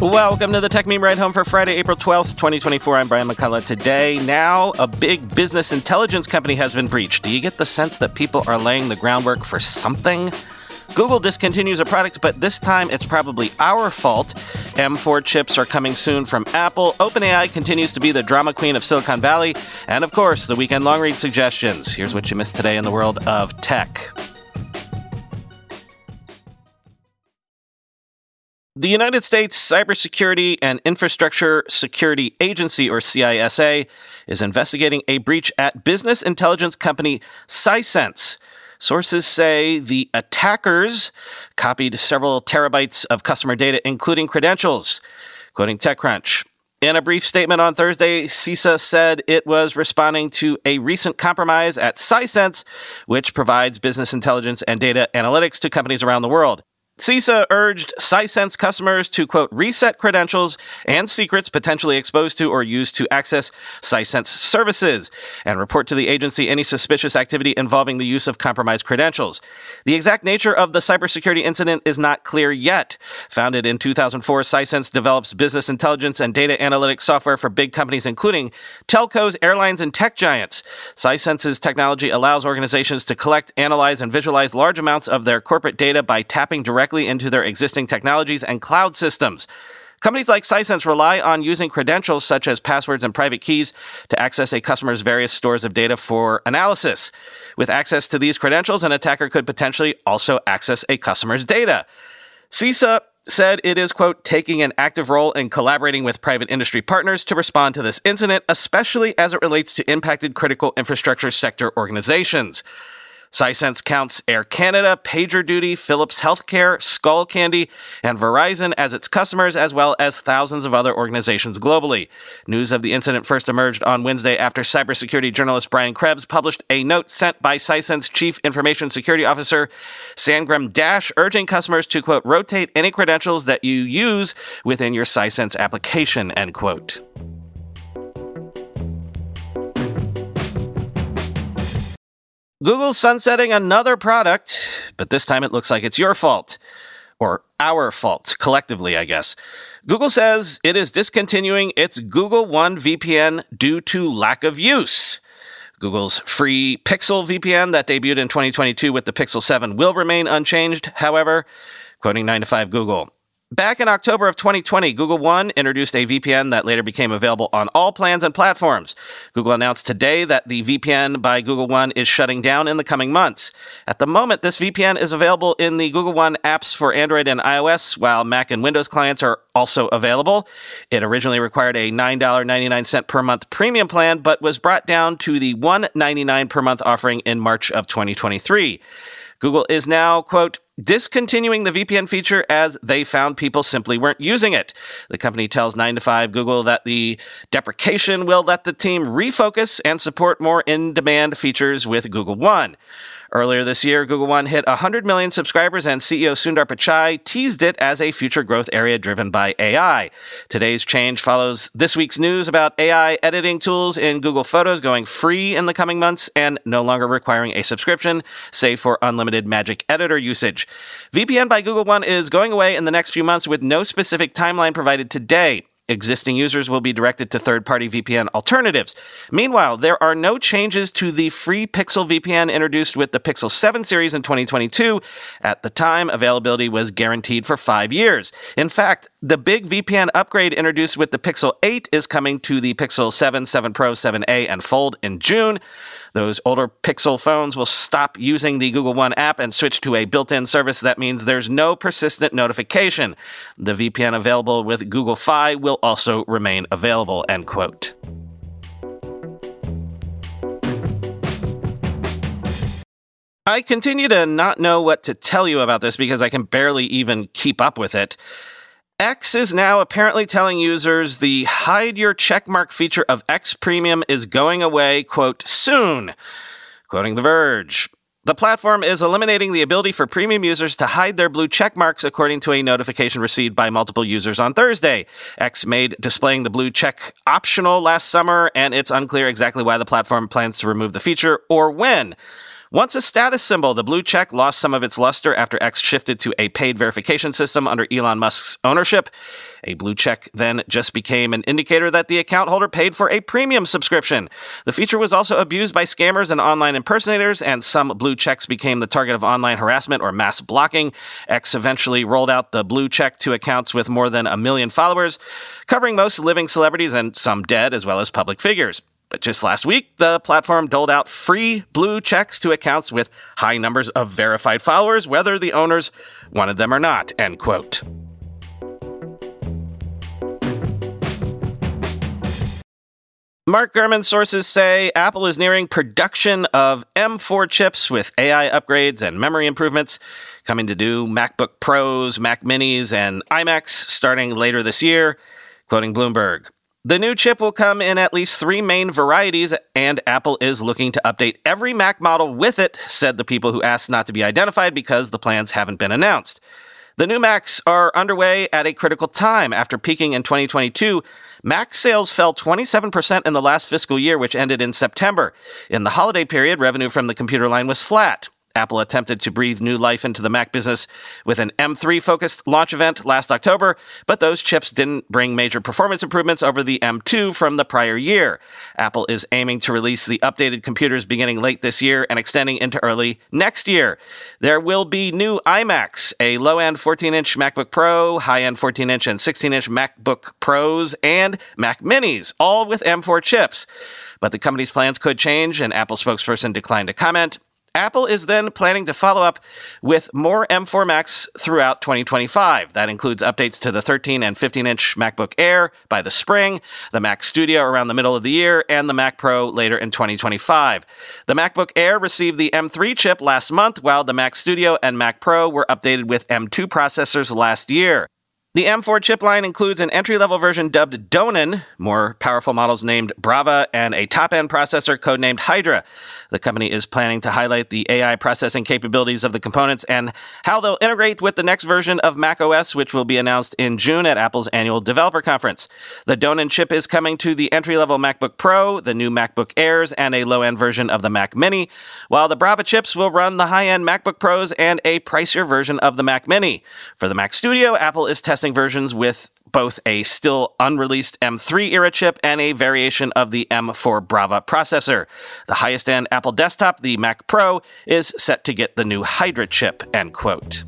Welcome to the Tech Meme Ride Home for Friday, April 12th, 2024. I'm Brian McCullough. Today, now a big business intelligence company has been breached. Do you get the sense that people are laying the groundwork for something? Google discontinues a product, but this time it's probably our fault. M4 chips are coming soon from Apple. OpenAI continues to be the drama queen of Silicon Valley. And of course, the weekend long read suggestions. Here's what you missed today in the world of tech. The United States Cybersecurity and Infrastructure Security Agency, or CISA, is investigating a breach at business intelligence company Sisense. Sources say the attackers copied several terabytes of customer data, including credentials. Quoting TechCrunch, in a brief statement on Thursday, CISA said it was responding to a recent compromise at Sisense, which provides business intelligence and data analytics to companies around the world. CISA urged Sisense customers to, quote, reset credentials and secrets potentially exposed to or used to access Sisense services and report to the agency any suspicious activity involving the use of compromised credentials. The exact nature of the cybersecurity incident is not clear yet. Founded in 2004, Sisense develops business intelligence and data analytics software for big companies, including telcos, airlines, and tech giants. Sisense's technology allows organizations to collect, analyze, and visualize large amounts of their corporate data by tapping directly into their existing technologies and cloud systems. Companies like Sisense rely on using credentials such as passwords and private keys to access a customer's various stores of data for analysis. With access to these credentials, an attacker could potentially also access a customer's data. CISA said it is, quote, taking an active role in collaborating with private industry partners to respond to this incident, especially as it relates to impacted critical infrastructure sector organizations. Sisense counts Air Canada, PagerDuty, Philips Healthcare, Skullcandy, and Verizon as its customers, as well as thousands of other organizations globally. News of the incident first emerged on Wednesday after cybersecurity journalist Brian Krebs published a note sent by Sisense Chief Information Security Officer Sangram Dash urging customers to, quote, rotate any credentials that you use within your Sisense application, end quote. Google's sunsetting another product, but this time it looks like it's your fault. Or our fault, collectively, I guess. Google says it is discontinuing its Google One VPN due to lack of use. Google's free Pixel VPN that debuted in 2022 with the Pixel 7 will remain unchanged, however, quoting 9to5 Google. Back in October of 2020, Google One introduced a VPN that later became available on all plans and platforms. Google announced today that the VPN by Google One is shutting down in the coming months. At the moment, this VPN is available in the Google One apps for Android and iOS, while Mac and Windows clients are also available. It originally required a $9.99 per month premium plan, but was brought down to the $1.99 per month offering in March of 2023. Google is now, quote, discontinuing the VPN feature as they found people simply weren't using it. The company tells 9to5 Google that the deprecation will let the team refocus and support more in-demand features with Google One. Earlier this year, Google One hit 100 million subscribers, and CEO Sundar Pichai teased it as a future growth area driven by AI. Today's change follows this week's news about AI editing tools in Google Photos going free in the coming months and no longer requiring a subscription, save for unlimited Magic Editor usage. VPN by Google One is going away in the next few months with no specific timeline provided today. Existing users will be directed to third-party VPN alternatives. Meanwhile, there are no changes to the free Pixel VPN introduced with the Pixel 7 series in 2022. At the time, availability was guaranteed for 5 years. In fact, the big VPN upgrade introduced with the Pixel 8 is coming to the Pixel 7, 7 Pro, 7a, and Fold in June. Those older Pixel phones will stop using the Google One app and switch to a built-in service that means there's no persistent notification. The VPN available with Google Fi will also remain available, end quote. I continue to not know what to tell you about this because I can barely even keep up with it. X is now apparently telling users the hide your checkmark feature of X Premium is going away, quote, soon. Quoting The Verge. The platform is eliminating the ability for premium users to hide their blue check marks, according to a notification received by multiple users on Thursday. X made displaying the blue check optional last summer, and it's unclear exactly why the platform plans to remove the feature or when. Once a status symbol, the blue check lost some of its luster after X shifted to a paid verification system under Elon Musk's ownership. A blue check then just became an indicator that the account holder paid for a premium subscription. The feature was also abused by scammers and online impersonators, and some blue checks became the target of online harassment or mass blocking. X eventually rolled out the blue check to accounts with more than 1 million followers, covering most living celebrities and some dead, as well as public figures. But just last week, the platform doled out free blue checks to accounts with high numbers of verified followers, whether the owners wanted them or not, end quote. Mark Gurman's sources say Apple is nearing production of M4 chips with AI upgrades and memory improvements, coming to new MacBook Pros, Mac Minis, and iMacs starting later this year, quoting Bloomberg. The new chip will come in at least 3 main varieties, and Apple is looking to update every Mac model with it, said the people who asked not to be identified because the plans haven't been announced. The new Macs are underway at a critical time. After peaking in 2022, Mac sales fell 27% in the last fiscal year, which ended in September. In the holiday period, revenue from the computer line was flat. Apple attempted to breathe new life into the Mac business with an M3-focused launch event last October, but those chips didn't bring major performance improvements over the M2 from the prior year. Apple is aiming to release the updated computers beginning late this year and extending into early next year. There will be new iMacs, a low-end 14-inch MacBook Pro, high-end 14-inch and 16-inch MacBook Pros, and Mac Minis, all with M4 chips. But the company's plans could change, and Apple spokesperson declined to comment. Apple is then planning to follow up with more M4 Macs throughout 2025. That includes updates to the 13 and 15-inch MacBook Air by the spring, the Mac Studio around the middle of the year, and the Mac Pro later in 2025. The MacBook Air received the M3 chip last month, while the Mac Studio and Mac Pro were updated with M2 processors last year. The M4 chip line includes an entry-level version dubbed Donen, more powerful models named Brava, and a top-end processor codenamed Hydra. The company is planning to highlight the AI processing capabilities of the components and how they'll integrate with the next version of macOS, which will be announced in June at Apple's annual developer conference. The Donen chip is coming to the entry-level MacBook Pro, the new MacBook Airs, and a low-end version of the Mac Mini, while the Brava chips will run the high-end MacBook Pros and a pricier version of the Mac Mini. For the Mac Studio, Apple is testing versions with both a still unreleased M3 era chip and a variation of the M4 Brava processor. The highest end Apple desktop, the Mac Pro, is set to get the new Hydra chip, end quote.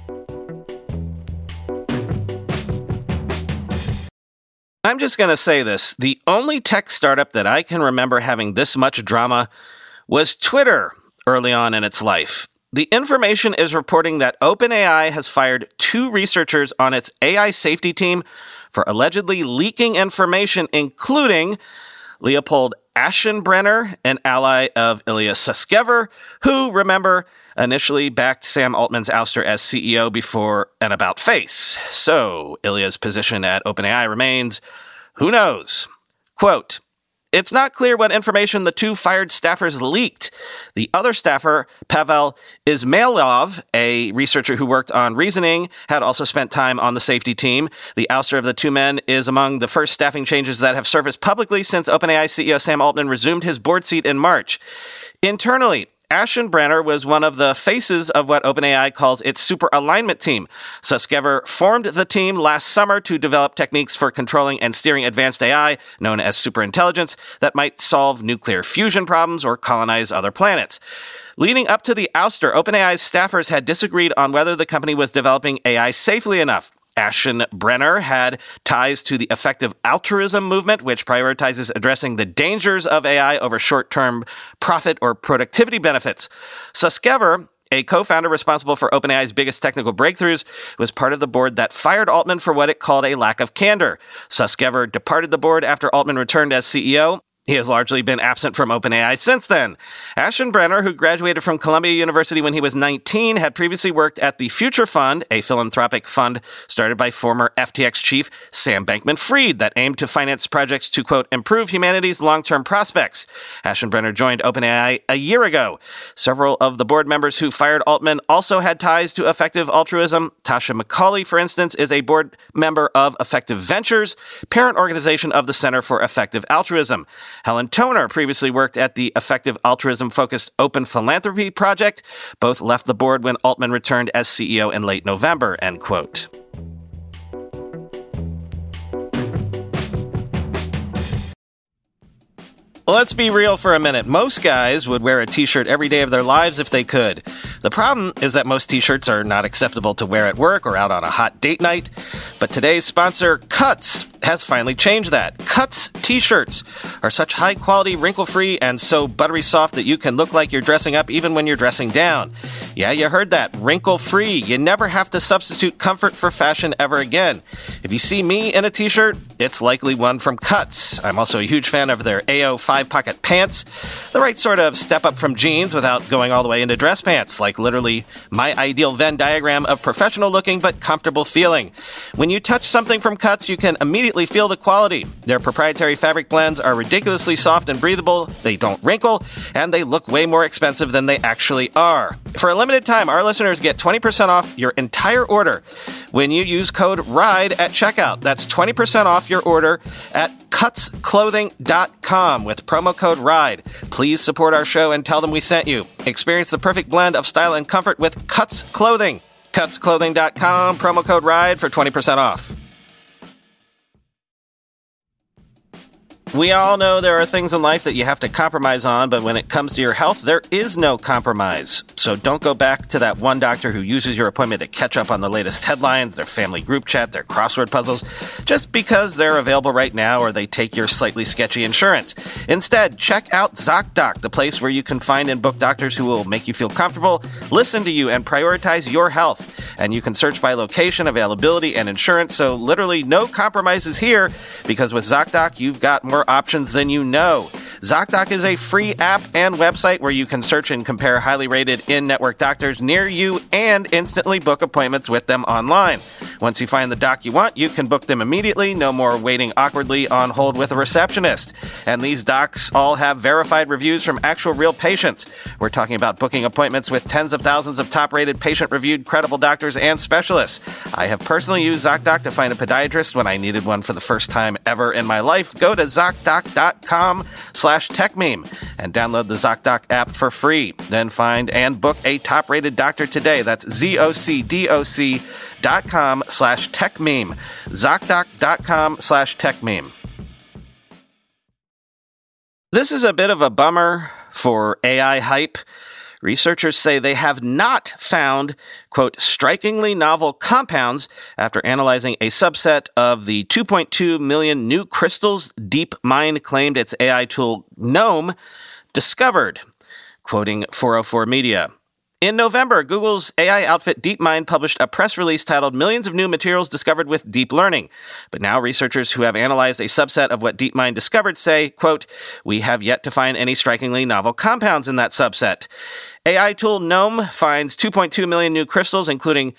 I'm just going to say this. The only tech startup that I can remember having this much drama was Twitter early on in its life. The Information is reporting that OpenAI has fired 2 researchers on its AI safety team for allegedly leaking information, including Leopold Aschenbrenner, an ally of Ilya Sutskever, who, remember, initially backed Sam Altman's ouster as CEO before an about-face. So, Ilya's position at OpenAI remains, who knows? Quote, "It's not clear what information the 2 fired staffers leaked. The other staffer, Pavel Ismailov, a researcher who worked on reasoning, had also spent time on the safety team. The ouster of the 2 men is among the first staffing changes that have surfaced publicly since OpenAI CEO Sam Altman resumed his board seat in March. Internally, Aschenbrenner was one of the faces of what OpenAI calls its super alignment team. Sutskever formed the team last summer to develop techniques for controlling and steering advanced AI, known as superintelligence, that might solve nuclear fusion problems or colonize other planets. Leading up to the ouster, OpenAI's staffers had disagreed on whether the company was developing AI safely enough. Aschenbrenner had ties to the effective altruism movement, which prioritizes addressing the dangers of AI over short-term profit or productivity benefits. Sutskever, a co-founder responsible for OpenAI's biggest technical breakthroughs, was part of the board that fired Altman for what it called a lack of candor. Sutskever departed the board after Altman returned as CEO. He has largely been absent from OpenAI since then. Aschenbrenner, who graduated from Columbia University when he was 19, had previously worked at the Future Fund, a philanthropic fund started by former FTX chief Sam Bankman-Fried that aimed to finance projects to, quote, improve humanity's long-term prospects. Aschenbrenner joined OpenAI a year ago. Several of the board members who fired Altman also had ties to effective altruism. Tasha McCauley, for instance, is a board member of Effective Ventures, parent organization of the Center for Effective Altruism. Helen Toner previously worked at the effective altruism-focused Open Philanthropy Project. Both left the board when Altman returned as CEO in late November, end quote. Let's be real for a minute. Most guys would wear a t-shirt every day of their lives if they could. The problem is that most t-shirts are not acceptable to wear at work or out on a hot date night. But today's sponsor, Cuts, has finally changed that. Cuts t-shirts are such high-quality, wrinkle-free, and so buttery soft that you can look like you're dressing up even when you're dressing down. Yeah, you heard that. Wrinkle-free. You never have to substitute comfort for fashion ever again. If you see me in a t-shirt, it's likely one from Cuts. I'm also a huge fan of their AO 5-pocket pants. The right sort of step up from jeans without going all the way into dress pants, like literally my ideal Venn diagram of professional looking but comfortable feeling. When you touch something from Cuts, you can immediately feel the quality. Their proprietary fabric blends are ridiculously soft and breathable, they don't wrinkle, and they look way more expensive than they actually are. For a limited time, our listeners get 20% off your entire order when you use code RIDE at checkout. That's 20% off your order at cutsclothing.com with promo code RIDE. Please support our show and tell them we sent you. Experience the perfect blend of style and comfort with Cuts Clothing. Cutsclothing.com, promo code RIDE for 20% off. We all know there are things in life that you have to compromise on, but when it comes to your health, there is no compromise. So don't go back to that one doctor who uses your appointment to catch up on the latest headlines, their family group chat, their crossword puzzles, just because they're available right now or they take your slightly sketchy insurance. Instead, check out ZocDoc, the place where you can find and book doctors who will make you feel comfortable, listen to you, and prioritize your health. And you can search by location, availability, and insurance, so literally no compromises here, because with ZocDoc, you've got more options than you know. ZocDoc is a free app and website where you can search and compare highly rated in-network doctors near you and instantly book appointments with them online. Once you find the doc you want, you can book them immediately. No more waiting awkwardly on hold with a receptionist. And these docs all have verified reviews from actual real patients. We're talking about booking appointments with tens of thousands of top-rated, patient-reviewed, credible doctors and specialists. I have personally used ZocDoc to find a podiatrist when I needed one for the first time ever in my life. Go to ZocDoc.com/TechMeme and download the ZocDoc app for free. Then find and book a top-rated doctor today. That's ZocDoc.com/TechMeme. ZocDoc.com/TechMeme. This is a bit of a bummer for AI hype. Researchers say they have not found, quote, strikingly novel compounds after analyzing a subset of the 2.2 million new crystals DeepMind claimed its AI tool GNOME discovered, quoting 404 Media. In November, Google's AI outfit DeepMind published a press release titled Millions of New Materials Discovered with Deep Learning. But now researchers who have analyzed a subset of what DeepMind discovered say, quote, we have yet to find any strikingly novel compounds in that subset. AI tool GNOME finds 2.2 million new crystals, including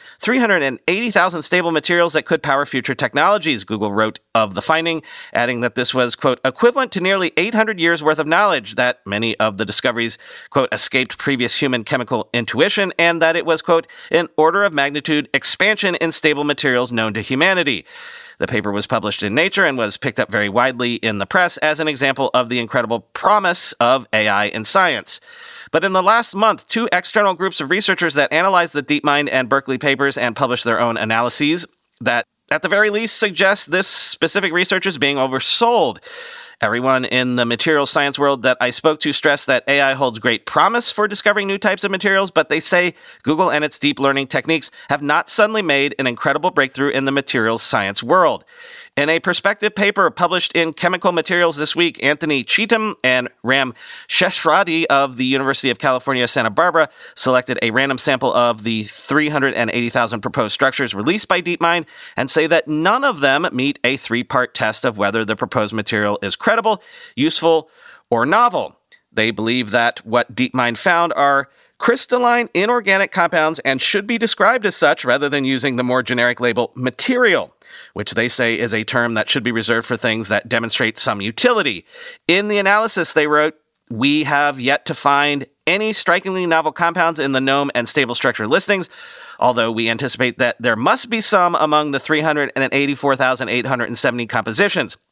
380,000 stable materials that could power future technologies, Google wrote of the finding, adding that this was, quote, equivalent to nearly 800 years worth of knowledge, that many of the discoveries, quote, escaped previous human chemical intuition, and that it was, quote, an order of magnitude expansion in stable materials known to humanity. The paper was published in Nature and was picked up very widely in the press as an example of the incredible promise of AI in science. But in the last month, two external groups of researchers that analyzed the DeepMind and Berkeley papers and published their own analyses that, at the very least, suggest this specific research is being oversold. Everyone in the materials science world that I spoke to stressed that AI holds great promise for discovering new types of materials, but they say Google and its deep learning techniques have not suddenly made an incredible breakthrough in the materials science world. In a perspective paper published in Chemical Materials this week, Anthony Cheetham and Ram Sheshradi of the University of California, Santa Barbara selected a random sample of the 380,000 proposed structures released by DeepMind and say that none of them meet a three-part test of whether the proposed material is credible, useful, or novel. They believe that what DeepMind found are crystalline inorganic compounds and should be described as such rather than using the more generic label material, which they say is a term that should be reserved for things that demonstrate some utility. In the analysis, they wrote, we have yet to find any strikingly novel compounds in the GNOME and stable structure listings, although we anticipate that there must be some among the 384,870 compositions.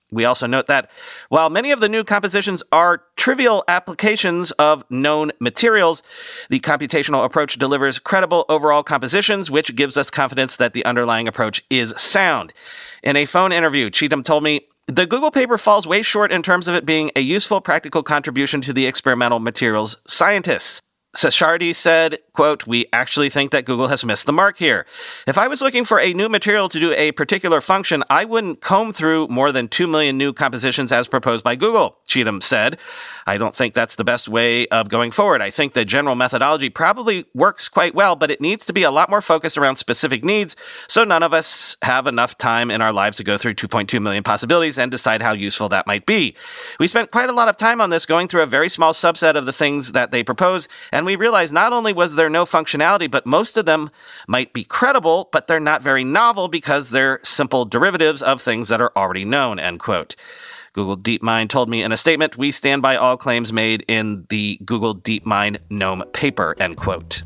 We also note that while many of the new compositions are trivial applications of known materials, the computational approach delivers credible overall compositions, which gives us confidence that the underlying approach is sound. In a phone interview, Cheatham told me, the Google paper falls way short in terms of it being a useful, practical contribution to the experimental materials scientists. Sachardi said, quote, we actually think that Google has missed the mark here. If I was looking for a new material to do a particular function, I wouldn't comb through more than 2 million new compositions as proposed by Google, Cheatham said. I don't think that's the best way of going forward. I think the general methodology probably works quite well, but it needs to be a lot more focused around specific needs, so none of us have enough time in our lives to go through 2.2 million possibilities and decide how useful that might be. We spent quite a lot of time on this, going through a very small subset of the things that they propose, and we realized not only was there no functionality, but most of them might be credible, but they're not very novel because they're simple derivatives of things that are already known, end quote. Google DeepMind told me in a statement, we stand by all claims made in the Google DeepMind GNOME paper, end quote.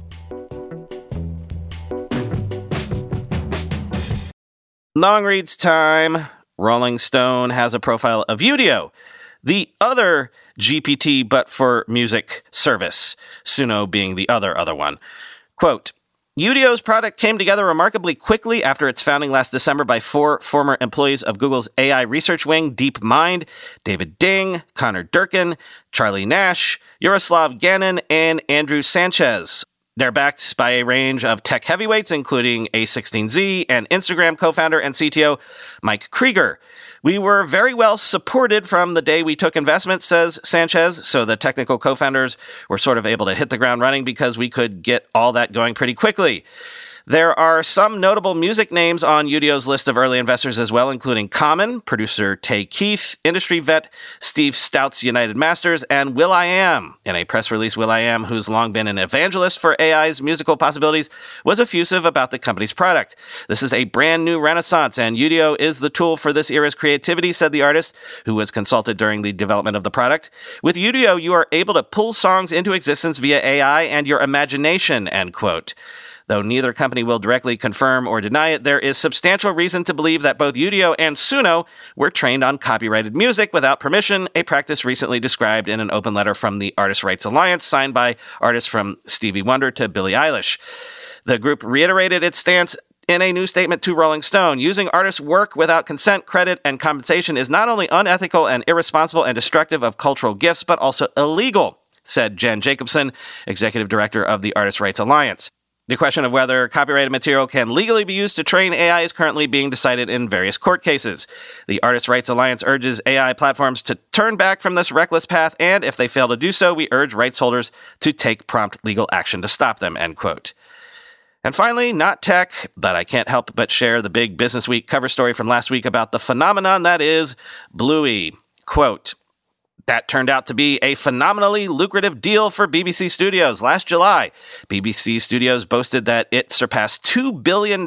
Long reads time. Rolling Stone has a profile of Udio, the other GPT but for music service, Suno being the other one. Quote, Udio's product came together remarkably quickly after its founding last December by 4 former employees of Google's AI research wing, DeepMind, David Ding, Connor Durkin, Charlie Nash, Yaroslav Ganin, and Andrew Sanchez. They're backed by a range of tech heavyweights, including A16Z and Instagram co-founder and CTO Mike Krieger. We were very well supported from the day we took investment, says Sanchez, so the technical co-founders were sort of able to hit the ground running because we could get all that going pretty quickly. There are some notable music names on Udio's list of early investors as well, including Common, producer Tay Keith, industry vet Steve Stout's United Masters, and will.i.am. In a press release, will.i.am, who's long been an evangelist for AI's musical possibilities, was effusive about the company's product. This is a brand new renaissance, and Udio is the tool for this era's creativity, said the artist, who was consulted during the development of the product. With Udio, you are able to pull songs into existence via AI and your imagination, end quote. Though neither company will directly confirm or deny it, there is substantial reason to believe that both Udio and Suno were trained on copyrighted music without permission, a practice recently described in an open letter from the Artists' Rights Alliance, signed by artists from Stevie Wonder to Billie Eilish. The group reiterated its stance in a new statement to Rolling Stone. Using artists' work without consent, credit, and compensation is not only unethical and irresponsible and destructive of cultural gifts, but also illegal, said Jen Jacobson, executive director of the Artists' Rights Alliance. The question of whether copyrighted material can legally be used to train AI is currently being decided in various court cases. The Artists' Rights Alliance urges AI platforms to turn back from this reckless path, and if they fail to do so, we urge rights holders to take prompt legal action to stop them, end quote. And finally, not tech, but I can't help but share the big Business Week cover story from last week about the phenomenon that is Bluey. Quote, that turned out to be a phenomenally lucrative deal for BBC Studios. Last July, BBC Studios boasted that it surpassed $2 billion,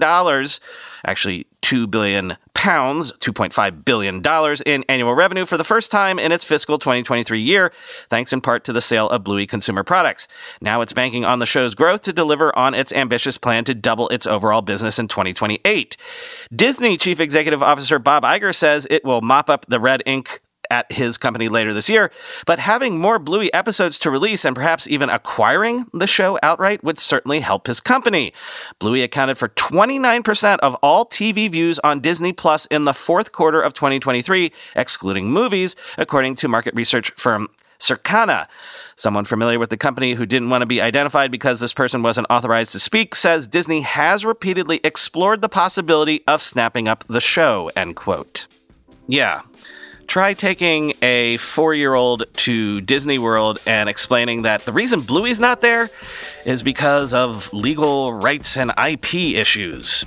actually £2 billion, $2.5 billion in annual revenue for the first time in its fiscal 2023 year, thanks in part to the sale of Bluey consumer products. Now it's banking on the show's growth to deliver on its ambitious plan to double its overall business in 2028. Disney Chief Executive Officer Bob Iger says it will mop up the red ink at his company later this year, but having more Bluey episodes to release and perhaps even acquiring the show outright would certainly help his company. Bluey accounted for 29% of all TV views on Disney Plus in the fourth quarter of 2023, excluding movies, according to market research firm Circana. Someone familiar with the company who didn't want to be identified because this person wasn't authorized to speak says Disney has repeatedly explored the possibility of snapping up the show, end quote. Yeah. Try taking a 4-year-old to Disney World and explaining that the reason Bluey's not there is because of legal rights and IP issues.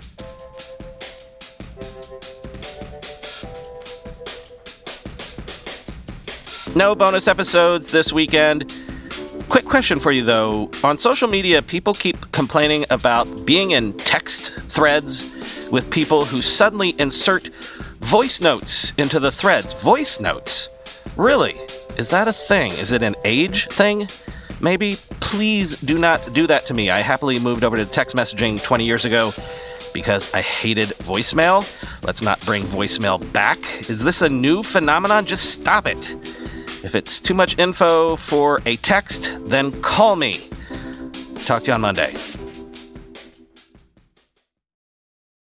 No bonus episodes this weekend. Quick question for you, though. On social media, people keep complaining about being in text threads with people who suddenly insert voice notes into the threads. Voice notes? Really? Is that a thing? Is it an age thing? Maybe? Please do not do that to me. I happily moved over to text messaging 20 years ago because I hated voicemail. Let's not bring voicemail back. Is this a new phenomenon? Just stop it. If it's too much info for a text, then call me. Talk to you on Monday.